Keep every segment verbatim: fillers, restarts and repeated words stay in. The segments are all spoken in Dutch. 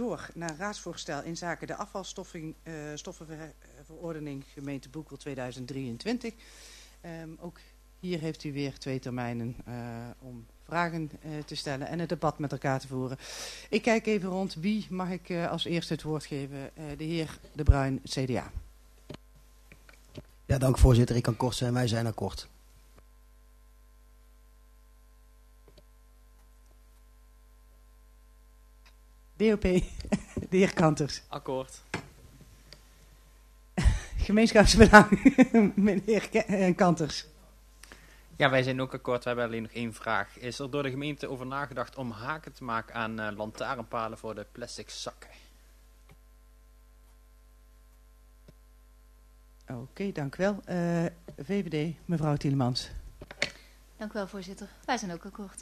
door naar raadsvoorstel in zaken de afvalstoffenverordening uh, gemeente Boekel tweeduizend drieëntwintig. Um, ook hier heeft u weer twee termijnen uh, om vragen uh, te stellen en het debat met elkaar te voeren. Ik kijk even rond. Wie mag ik uh, als eerste het woord geven? Uh, de heer De Bruin, C D A. Ja, dank voorzitter. Ik kan kort zijn. Wij zijn akkoord. D O P, de heer Kanters. Akkoord. Gemeenschapsbelang, meneer Kanters. Ja, wij zijn ook akkoord. We hebben alleen nog één vraag. Is er door de gemeente over nagedacht om haken te maken aan uh, lantaarnpalen voor de plastic zakken? Oké, okay, dank u wel. Uh, V V D, mevrouw Tielemans. Dank u wel, voorzitter. Wij zijn ook akkoord.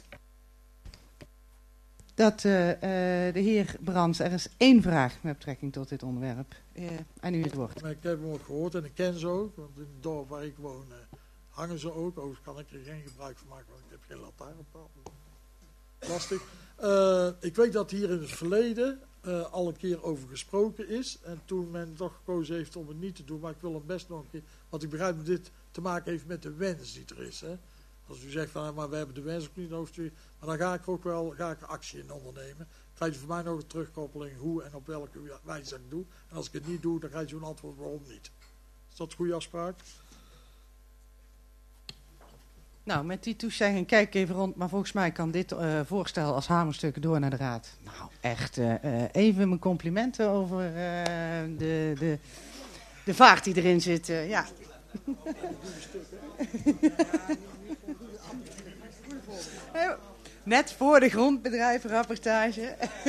Dat uh, uh, de heer Brands, er is één vraag met betrekking tot dit onderwerp. Uh, en u het woord. Maar ik heb hem ook gehoord en ik ken ze ook, want in het dorp waar ik woon uh, hangen ze ook. Overigens kan ik er geen gebruik van maken, want ik heb geen lantaarnpaal. Lastig. Uh, ik weet dat hier in het verleden uh, al een keer over gesproken is. En toen men toch gekozen heeft om het niet te doen, maar ik wil hem best nog een keer. Want ik begrijp dat dit te maken heeft met de wens die er is. Hè. Als u zegt van, maar we hebben de wens ook niet hoofdstuur. Maar dan ga ik er ook wel ga ik actie in ondernemen. Krijg je voor mij nog een terugkoppeling hoe en op welke wijze ik doe. En als ik het niet doe, dan krijg je een antwoord waarom niet. Is dat een goede afspraak? Nou, met die toezegging kijk ik even rond. Maar volgens mij kan dit uh, voorstel als hamerstuk door naar de raad. Nou, echt uh, uh, even mijn complimenten over uh, de, de, de vaart die erin zit. Uh, ja. Net voor de grondbedrijvenrapportage.